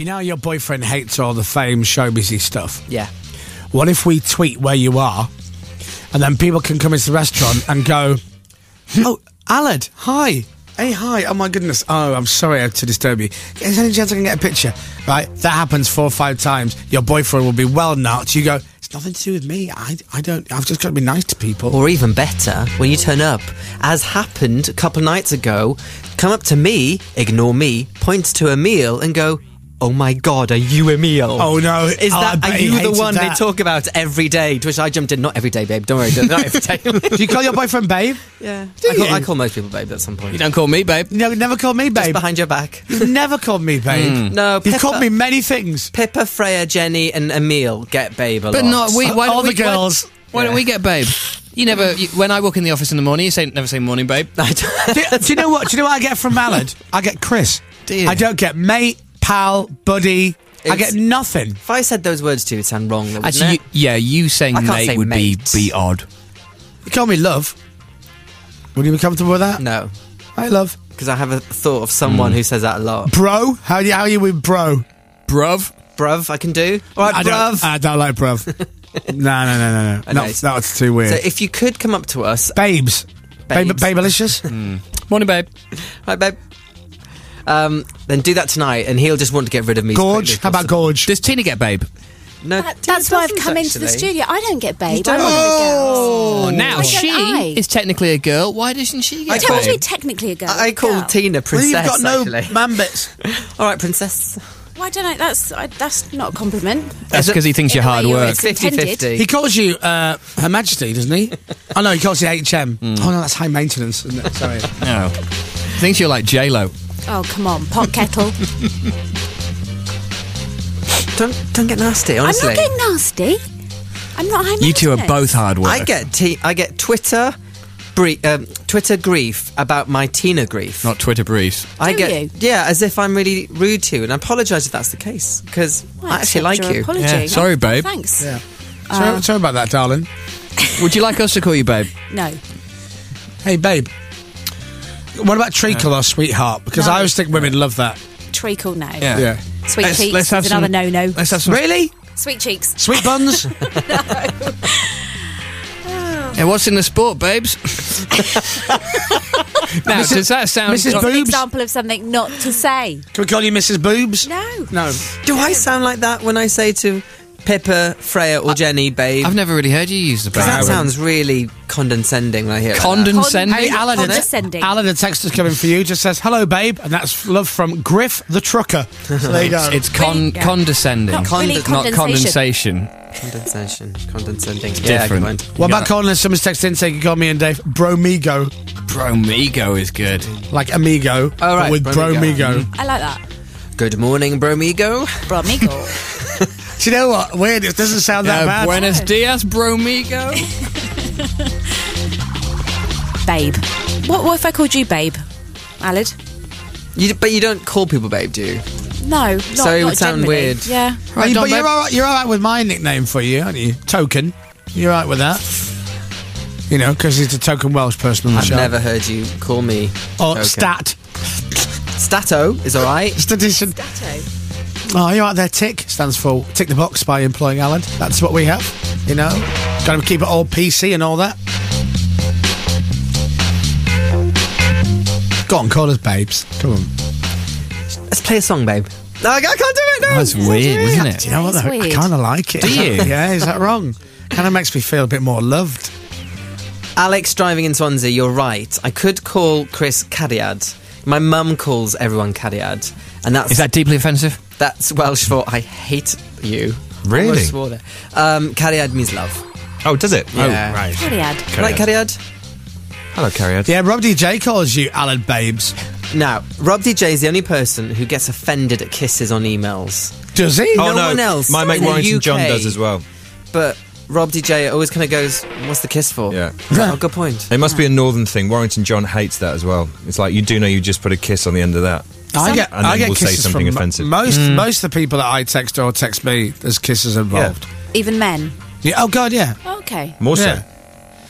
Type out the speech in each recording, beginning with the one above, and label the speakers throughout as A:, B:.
A: You know your boyfriend hates all the fame, showbizy stuff?
B: Yeah.
A: What if we tweet where you are, and then people can come into the restaurant and go, oh, Aled, hi. Hey, hi. Oh, my goodness. Oh, I'm sorry to disturb you. Is there any chance I can get a picture? Right? That happens 4 or 5 times. Your boyfriend will be well knocked. You go, it's nothing to do with me. I don't. I've just got to be nice to people.
B: Or even better, when you turn up, as happened a couple of nights ago, come up to me, ignore me, point to Emil and go, oh my God, are you Emil?
A: Oh no.
B: Are you the one they talk about every day? To which I jumped in, not every day, babe. Don't worry, not every day.
A: Do you call your boyfriend babe?
B: Yeah.
A: Do
B: I call most people babe at some point.
C: You don't call me babe.
A: No, never called me babe.
B: Just behind your back.
A: You've never called me babe.
B: No,
A: You've called me many things.
B: Pippa, Freya, Jenny and Emil get babe a lot.
C: But not we. Why
A: All
C: don't
A: the
C: we,
A: girls.
C: Why don't we get babe? You never. When I walk in the office in the morning, you never say morning, babe.
A: do you know what? Do you know what I get from Aled? I get Chris.
C: Do you?
A: I don't get mate, pal, buddy. I get nothing.
B: If I said those words to you, it'd sound wrong, though, wouldn't
C: Actually,
B: it?
C: you saying
B: I can't
C: mate
B: say
C: would
B: mate.
C: be odd.
A: You call me love. Would you be comfortable with that?
B: No,
A: Hi, love.
B: because I have a thought of someone who says that a lot.
A: Bro? How are you with bro?
C: Bruv.
B: Bruv, I can do. All right, bruv.
A: I don't like bruv. No.
B: Okay.
A: That's too weird.
B: So if you could come up to us...
A: Babes.
B: Babes.
A: Babelicious?
C: Morning, babe.
B: Right, babe. Then do that tonight, and he'll just want to get rid of me. as quickly
A: Gorge?
B: as
A: How about
B: possible.
A: gorge?
C: Does Tina get babe?
B: No,
D: That's
B: Tina
D: why I've
B: doesn't,
D: come into the
B: actually.
D: studio. I don't get babe.
B: You
D: I'm one of the girls.
C: Oh, now
D: Why
C: she
D: don't I?
C: is technically a girl. Why doesn't she get
D: Tell me
C: babe?
D: technically a girl.
B: I call
D: girl.
B: Tina
A: Well,
B: princess,
A: you've got no
B: actually.
A: man bits.
B: All right, princess.
D: Why don't I? That's not a compliment.
C: That's because he thinks you're hard
D: Anyway,
C: work.
D: you're-
B: 50-50.
A: He calls you Her Majesty, doesn't he? Oh, no, he calls you HM. Oh, no, that's high maintenance, isn't it? Sorry.
C: No. Thinks you're like J-Lo.
D: Oh, come on, pot kettle.
B: Don't get nasty, honestly.
D: I'm not getting nasty. I'm not high
C: You two are
D: maintenance.
C: both hard work.
B: I get Twitter grief about my Tina grief.
C: Not Twitter briefs.
B: I
D: Do
B: get
D: you?
B: Yeah, as if I'm really rude to you, and I apologise if that's the case, because
D: Well,
B: I actually
D: accept
B: like
D: your
B: you.
D: Apology.
C: Yeah, sorry, babe.
D: Thanks.
A: Yeah. Sorry about that, darling.
C: Would you like us to call you babe?
D: No.
A: Hey, babe. What about treacle or sweetheart? Because
D: No.
A: I always think women love that.
D: Treacle, no.
A: Yeah.
D: Sweet cheeks
C: let's have
D: is another
C: some-
D: no-no.
C: Let's have some.
A: Really?
D: Sweet cheeks.
A: Sweet buns?
C: Yeah, what's in the sport, babes? Now, does that sound...
A: Mrs.
D: It's an
A: Boobs?
D: example of something not to say.
A: Can we call you Mrs. Boobs?
D: No.
A: No.
B: Do I sound like that when I say to Pippa, Freya, or Jenny, babe?
C: I've never really heard you use the
B: Because
C: babe.
B: that sounds really condescending when I hear it.
C: Condescending?
A: Hey, Alan,
D: Condescending.
A: Alan, a text is coming for you. Just says, hello, babe. And that's love from Griff the Trucker. So there you go.
C: It's
D: Really? Yeah.
C: condescending.
D: Not really
C: Not
D: condensation.
C: condensation.
B: Condescending.
C: It's
B: Yeah,
C: different.
B: good point.
A: What about calling us? Someone's texted in saying you can call me and Dave Bromigo.
C: Bromigo is good.
A: Like Amigo,
B: Oh, right,
A: but with
B: Bromigo.
A: Bromigo.
D: I like that.
B: Good morning, Bromigo.
D: Bromigo.
A: Do you know what? Weird. It doesn't sound that bad.
C: Buenos dias, Bromigo.
D: Babe. What if I called you babe? Aled?
B: But you don't call people babe, do you?
D: No, not,
B: So it
D: not
B: would sound
D: generally.
B: weird.
D: Yeah.
A: Right,
C: Don,
A: but you're
C: babe.
A: all right with my nickname for you, aren't you? Token. You're all right with that? You know, because he's a token Welsh person on the
B: I've
A: show.
B: never heard you call me.
A: Or
B: Token.
A: Stat.
B: Stato is all right.
A: Statistician. Oh, you're right there. Tick stands for Tick the Box by Employing Alan. That's what we have, you know. Got to keep it all PC and all that. Go on, call us babes. Come on.
B: Let's play a song, babe. No, I can't do it. No.
C: That's weird, isn't it?
A: Do you know what?
D: It's
A: I
D: weird.
A: kind of like it.
C: Do you?
A: Yeah, is that wrong? Kind of makes me feel a bit more loved.
B: Alex driving in Swansea, you're right. I could call Chris Cariad. My mum calls everyone Cariad, and
C: Is that deeply offensive?
B: that's Welsh for I hate you.
E: Really?
B: Almost swore there. Cariad means love.
E: Oh, does it?
B: Yeah.
E: Oh, right.
D: Cariad.
B: Right, Cariad?
E: Hello, Cariad.
A: Yeah, Rob DJ calls you Alan Babes.
B: Now, Rob DJ is the only person who gets offended at kisses on emails.
A: Does he?
E: Oh,
B: No one else
E: My mate
B: in the
E: Warrington John
B: UK.
E: does as well.
B: But Rob DJ always kind of goes, what's the kiss for?
E: Yeah.
B: Oh, good point.
E: It must be a northern thing. Warrington John hates that as well. It's like, you do know you just put a kiss on the end of that.
A: I get
E: And then
A: I get
E: we'll say
A: kisses
E: something
A: from
E: offensive.
A: most of the people that I text or text me. There's kisses involved.
D: Even men.
A: Yeah. Oh God, yeah.
D: Okay.
E: More
A: Yeah.
E: so.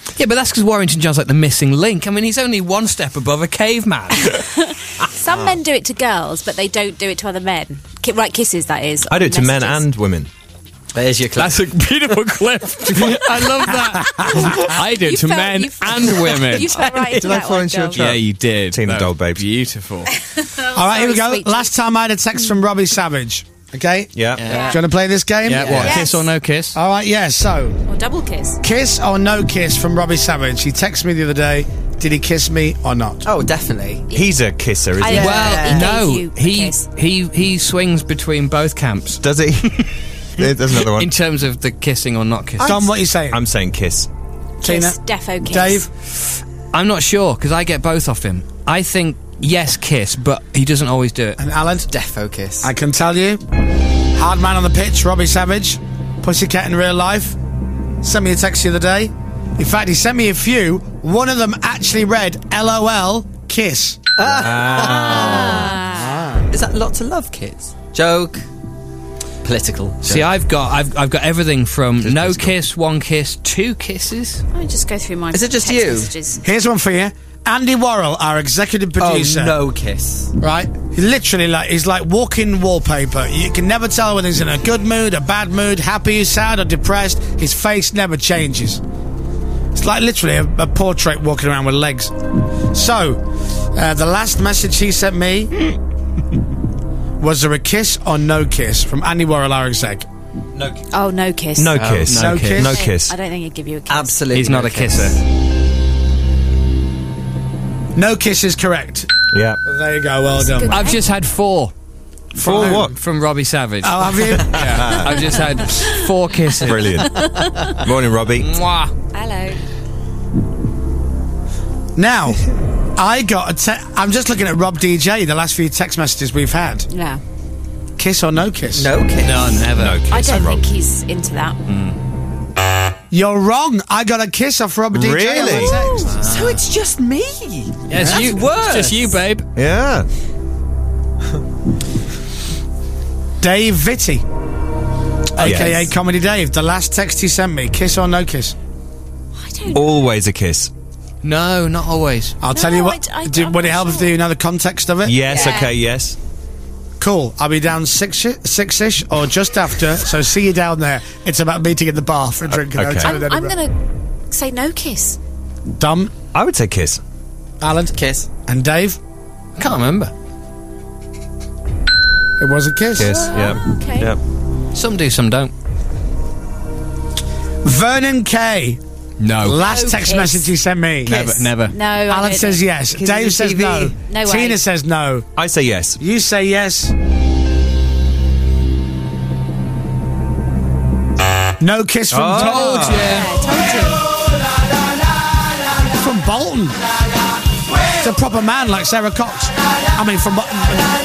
C: Yeah, but that's because Warrington John's like the missing link. I mean, he's only one step above a caveman.
D: Some men do it to girls, but they don't do it to other men. Right, kisses, that is.
E: I do it to men
D: Messages.
E: and women.
B: There's your clip.
C: That's a beautiful clip. I love that. I do it to men and women.
D: You fell right into
E: Did I
D: that
E: fall
D: one,
E: into your
D: Joel.
E: trap?
C: Yeah, you did.
E: Tina
C: No,
E: Doll babes.
C: Beautiful.
A: All right, here we go.
D: sweet.
A: Last time I had a text from Robbie Savage. Okay?
E: Yeah.
A: Do you want to play this game?
C: Yeah, what?
D: Yes.
C: Kiss or no kiss?
A: All right, yeah, so,
D: Or double kiss.
A: kiss or no kiss from Robbie Savage. He texted me the other day. Did he kiss me or not?
B: Oh, definitely.
E: He's a kisser, isn't
D: I-
E: he?
C: Well,
D: He
C: no.
D: gave you a
C: He
D: kiss.
C: he swings between both camps
E: Does he? There's another one.
C: in terms of the kissing or not kissing.
A: Dom, what are you saying?
E: I'm saying kiss.
A: Tina?
D: Kiss, defo kiss.
A: Dave?
C: I'm not sure because I get both off him. I think yes, kiss, but he doesn't always do it.
A: And Alan?
B: Defo kiss.
A: I can tell you. Hard man on the pitch, Robbie Savage. Pussycat in real life. Sent me a text the other day. In fact, he sent me a few. One of them actually read LOL kiss.
B: Is that lots of love, kids? Joke. Political.
C: See,
B: joke.
C: I've got everything from
E: Just
C: no
E: physical.
C: kiss, one kiss, two kisses.
D: Let me just go through my
B: Is it just
D: text
B: you?
D: messages.
A: Here's one for you. Andy Worrell, our executive producer.
B: Oh, no kiss.
A: Right? He literally he's like walking wallpaper. You can never tell whether he's in a good mood, a bad mood, happy, sad or depressed. His face never changes. It's like literally a portrait walking around with legs. So, the last message he sent me was there a kiss or no kiss from Andy Worrell, our exec?
E: No kiss.
D: Oh, no kiss.
E: No kiss.
C: no kiss.
E: No kiss.
D: I don't think he'd give you a kiss.
B: Absolutely.
C: He's not
B: no
C: a
B: kiss.
C: kisser.
A: No kiss is correct.
E: Yeah.
A: There you go, well done.
D: good.
C: I've just had four
E: For
A: who?
E: what?
C: from Robbie Savage.
A: Oh, have you?
C: Yeah, I've just had 4 kisses.
E: Brilliant. Morning, Robbie.
C: Mwah.
D: Hello.
A: Now, I got I'm just looking at Rob DJ, the last few text messages we've had.
D: Yeah.
A: Kiss or no kiss?
B: No kiss.
C: No, never.
E: No kiss.
D: I don't
E: Rob.
D: think he's into that.
A: You're wrong. I got a kiss off Rob DJ. on
E: Really?
A: the text.
B: So it's just me.
C: Yeah, it's
B: That's
C: you.
B: worse.
C: It's just you, babe.
E: Yeah.
A: Dave Vitti, a.k.a.
E: Yes.
A: Comedy Dave, the last text he sent me, kiss or no kiss?
D: I don't know.
E: Always a kiss.
C: No, not always.
A: I'll tell you
D: No,
A: what.
D: I'm
A: Would it
D: not
A: help if
D: sure.
A: you know the context of it?
E: Yes,
D: Yeah.
E: okay, yes.
A: Cool. I'll be down six-ish or just after, so see you down there. It's about meeting in the bar for a drink. in a
E: Okay.
A: hotel in
D: I'm
A: Edinburgh.
D: going to say no kiss.
A: Dom,
E: I would say kiss.
A: Alan,
B: Kiss.
A: and Dave.
C: I can't remember.
A: It was a kiss.
E: Kiss, yeah.
D: okay.
E: Yeah.
C: Some do, some don't.
A: Vernon K.
C: No.
A: Last
D: No
A: text
D: kiss.
A: message he sent me.
C: Never, never.
D: No, I
A: Alan
D: don't
A: says
D: think-
A: yes.
B: Because
A: Dave
B: of the
A: says
B: TV.
A: no.
D: No way.
A: Tina says no.
E: I say yes.
A: You say yes. No kiss from
E: Oh.
C: Told you.
D: Yeah, told you.
A: from Bolton. It's a proper man like Sarah Cox. I mean, from Bolton.